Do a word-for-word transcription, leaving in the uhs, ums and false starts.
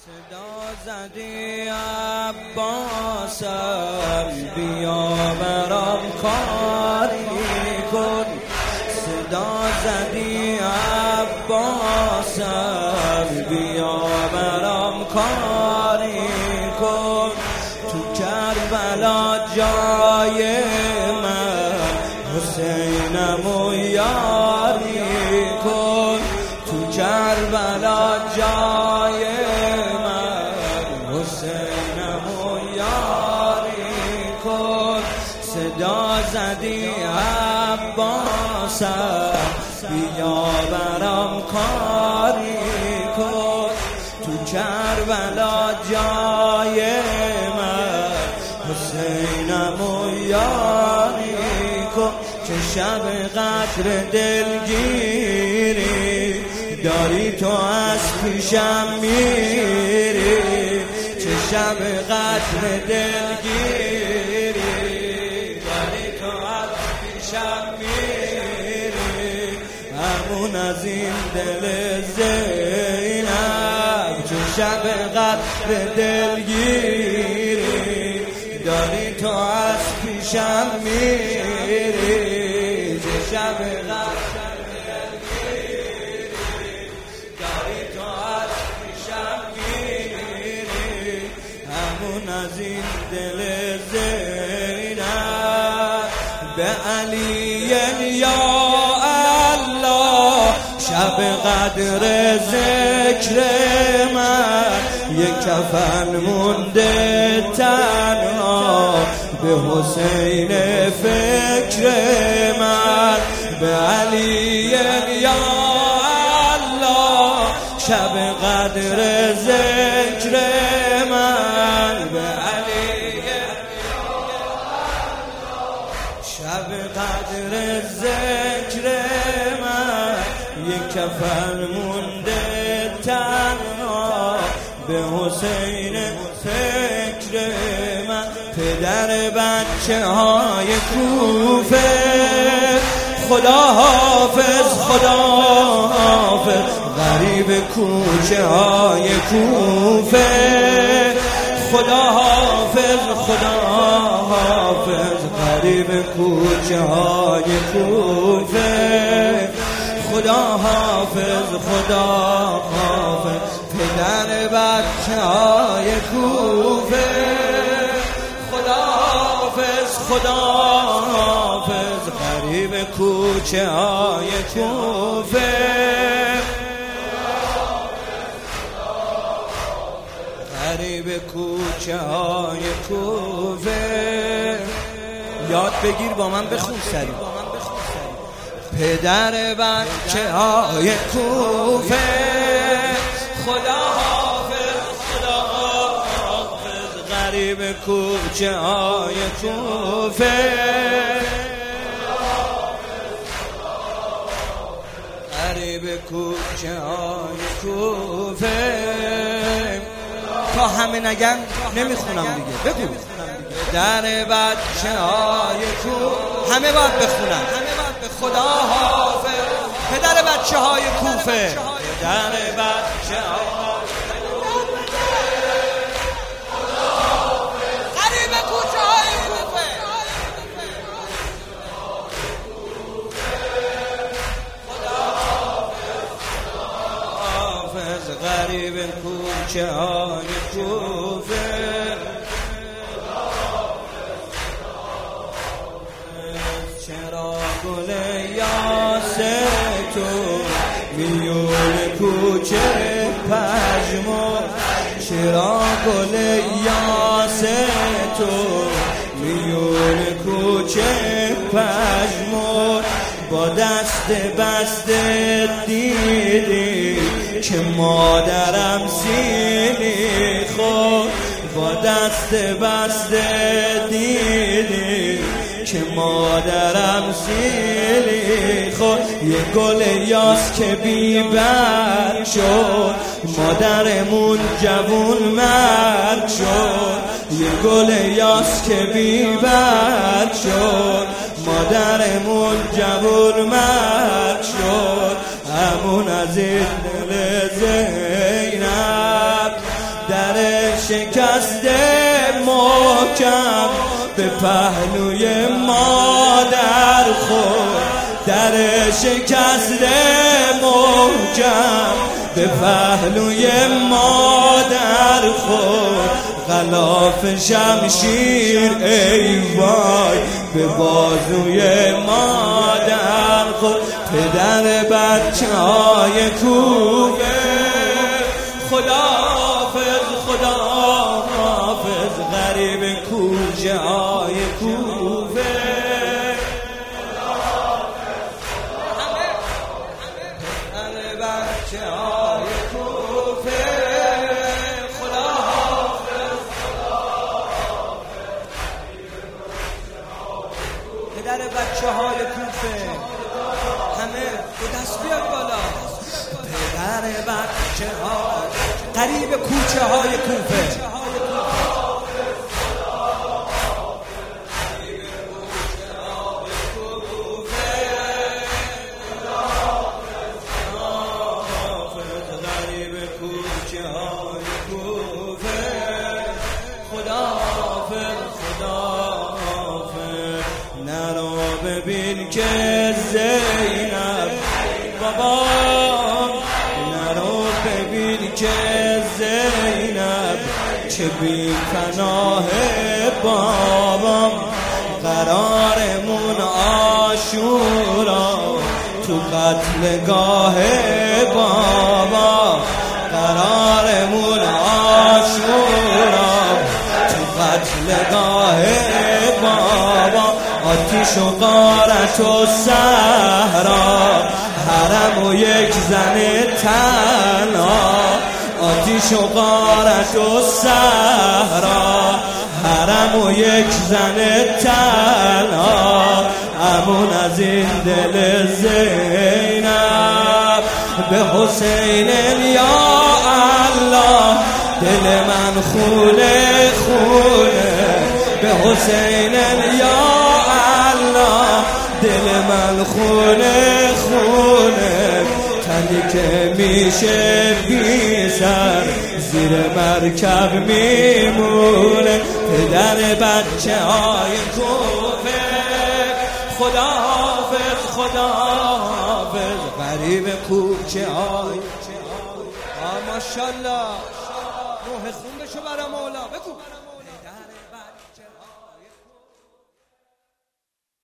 صدا زدی عباسم بیا برام کاری کن. صدا زدی عباسم بیا برام کاری کن. تو کربلا جای من حسینمو یاری کن. تو کربلا جای حسینمو یاری کن. صدا زدی عباسم بیا برام کاری کن. تو کربلا جای من حسینمو یاری کن. چه شب قدر دلگیری داری تو از پیشم میری. چه شب قدر دلگیری داری تو از پیشم میری. همون از این دل زینب. چه شب قدر دلگیری داری تو از پیشم میری. چه شب قدر از این دل زینب. به علی یا الله شب قدر ذکر من. یک کفن مونده تنها به حسین فکر من. به علی یا الله شب قدر ذکر من. به علی شب قدر ذکر من. یک کفن مونده تنها به حسین فکر من. پدر بچه های کوفه خدا حافظ خدا حافظ. غریب کوچه های کوفه خدا حافظ خدا حافظ. غریب کوچه های کوفه خدا حافظ خدا حافظ. پدر بچه های کوفه خدا حافظ خدا حافظ. غریب کوچه های کوفه غریب کوچه های کوفه. یاد بگیر با من بخون سری. پدر بچه های کوفه خدا حافظ خدا حافظ. غریب کوچه های کوفه غریب کوچه های کوفه. تا همه نگن نمیخونم دیگه. بگو در بچه های کوفه همه باید بخونن. خدا حافظ پدر بچه های کوفه. در بچه غریب کوچه های کوفه خدا حافظ. غریب کوچه های کوفه چرا گل یاس تو میون کوچه پژمرد. چرا گل یاس تو میون کوچه پژمرد. با دست بسته دیدی که مادرم سیلی خورد. با دست بسته دیدی که مادرم سیلی خود. یه گل یاس که بیبر شد مادرمون جوون مرد شد. یه گل یاس که بیبر شد مادرمون جوون مرد شد. همون از این دل زینب محکم به پهلوی مادر خود در شکسته محکم به پهلوی مادر خود غلاف شمشیر ای وای به بازوی مادر خود پدر بچه های کوفه خداحافظ خداحافظ غریب کوچه های کوفه پدر بچه های کوفه خداحافظ پدر بچه های کوفه همه دو دست بیاد بالا پدر بچه ها قریب کوچه های کوفه ببین که زینب بابا نرو ببین که زینب چه بی پناه بابا قرارمون عاشورا تو قتلگاه بابا قرارمون عاشورا تو قتلگاه بابا آتیش و غارت و صحرا حرم و یک زن تنها آتیش و غارت و صحرا حرم و یک زن تنها امون از این دل زینب به حسین یا الله دل من خونه خونه به حسین یا دل من خونه خونه تنی که میشه بی سر زیر مرکب میمونه پدر بچه های کوفه خداحافظ خداحافظ غریب کوچه های ماشالله روح خون بشو برا مولا بگو